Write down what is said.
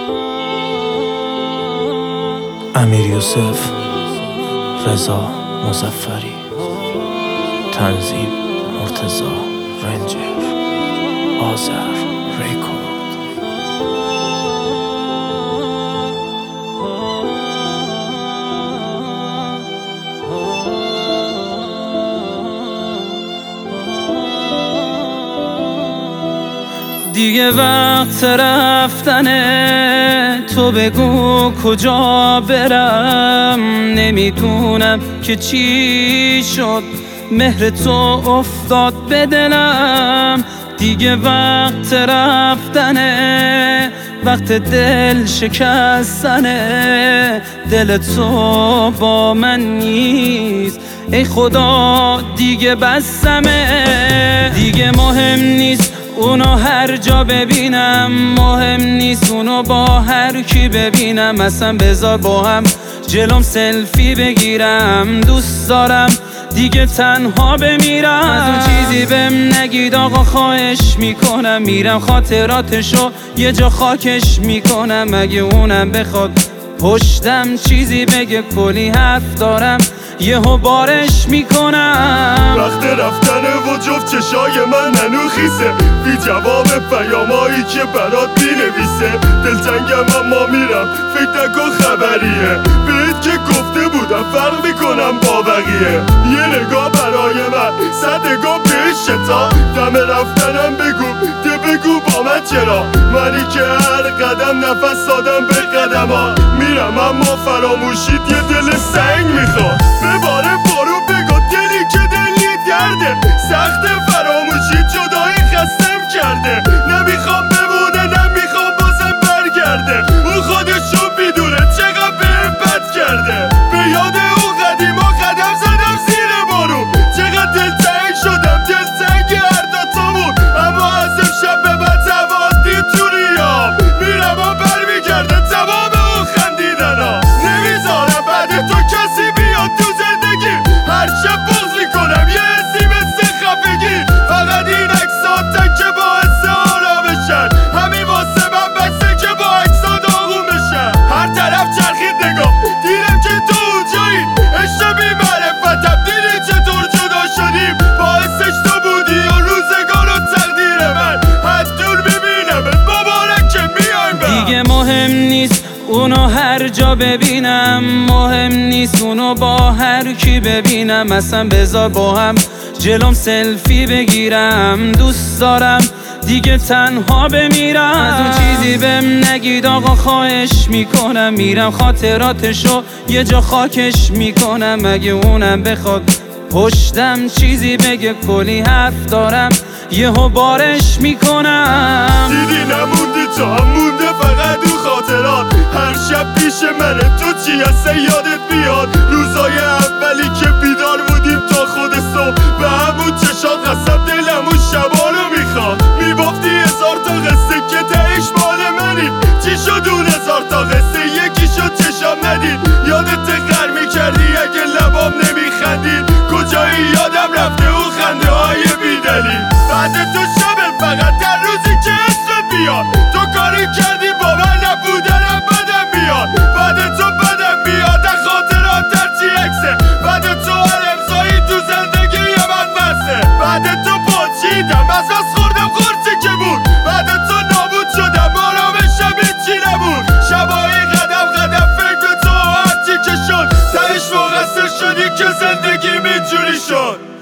امیر یوسف، رضا مظفری، تنظیم مرتضی رنجر، آذر ریکورد. دیگه وقت رفتنه، تو بگو کجا برم. نمیدونم که چی شد، مهر تو افتاد به دلم. دیگه وقت رفتنه، وقت دل شکستنه. دل تو با من نیست ای خدا، دیگه بسمه. دیگه مهم نیست اونو هر جا ببینم، مهم نیست اونو با هر کی ببینم. اصلا بذار با هم جلوم سلفی بگیرم. دوست دارم دیگه تنها بمیرم. از اون چیزی بهم نگید آقا خواهش میکنم، میرم خاطراتشو یه جا خاکش میکنم. اگه اونم بخواد پشتم چیزی بگه، کلی حرف دارم یهو بارش میکنم. وقت رفتنه و جفت چشای من ننو خیسه، بی جواب پیامایی که برات بینویسه. دلتنگم اما میرم، فکر نکن خبریه. بهت که گفته بودم فرق میکنم با بقیه. یه نگاه برای من، 100 نگاه بهش تا دم رفتنم بگو، بگو با من چرا. منی که هر قدم نفس دادم به قدما میرم، اما فراموشید یه دل سنگ میخواد. بباره بارو بگو دلی که دلی درده، سخت فراموشی جدایی خستم کرده. نمیخوام بمونه، نمیخوام بازم برگرده. اون خودشو میدونه چقدر بهم بد کرده. به یاد اون قدیما قدم زدم زیر بارون، چقدر دلتنگ شدم، دلتنگ هر دوتامون. اما از امشب به بعد توادی تو ریام میرم و برمیگرده تمام اون خندیدنا. نمیذارم بعد تو کسی بیاد تو زندگی، هر شب بغض میکنم یه حسی مثل خفگی. فقط این عکسات که باعث آرامشن، همین واسه من بسه که با عکسا داغون بشن. هر طرف چرخید نگاه، دیدم که تو اونجایی. عشق بی معرفتم، دیدی چطور جدا شدیم. باعثش تو بودی و روزگار و تقدیر من. حد دور میبینمت مبارک که میایم. دیگه مهم نیست اونو هر جا ببینم، مهم نیست اونو با هر کی ببینم. اصلا بذار با هم جلوم سلفی بگیرم. دوست دارم دیگه تنها بمیرم. از اون چیزی بهم نگید آقا خواهش میکنم، میرم خاطراتشو یه جا خاکش میکنم. اگه اونم بخواد پشتم چیزی بگه، کلی حرف دارم یهو بارش میکنم. دیدی نموندی تو هم مونده فقط اون خاطرات. هر شب پیش منه تو چی هسته یادت بیاد. روزای اولی که بیدار بودیم تا خود صبح، به همون چشات قسم دلم اون شبا رو میخواد. میبافتی 1000 تا قصه که تهش مال منی. چی شد اون 1000 تا قصه، یکی شد چشام ندید. یادت غر میکردی اگه لبام نمیخندید. کجایی یادم رفته اون خنده های بیدلیل. بعد تو شب فقط در روزی که اسمت بیاد. تو کاری کردی با من نبودنم بدم بیاد. بعد تو بدم بیاد از خاطرات درچی عکسه. بعد تو هر امضایی تو زندگی من بسه. بعد تو پاچیدم از خوردم خورچه که بود. بعد تو نابود شدم آرامشم هیچی نبود. شبایی قدم قدم فکر به تو هرچی که شد، تهش مقصر شدی که زندگی اینجوری شد.